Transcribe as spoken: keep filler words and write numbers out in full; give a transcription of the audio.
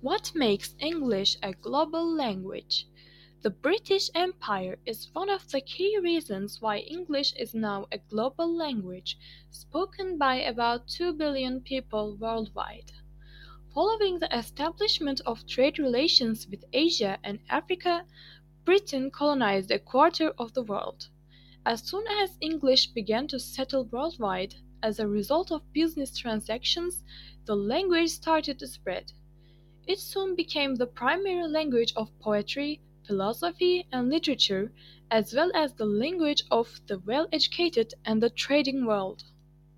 What makes English a global language? The British Empire is one of the key reasons why English is now a global language spoken by about two billion people worldwide. Following the establishment of trade relations with Asia and Africa, Britain colonized a quarter of the world. As soon as English began to settle worldwide as a result of business transactions, the language started to spread. It soon became the primary language of poetry, philosophy, and literature, as well as the language of the well-educated and the trading world.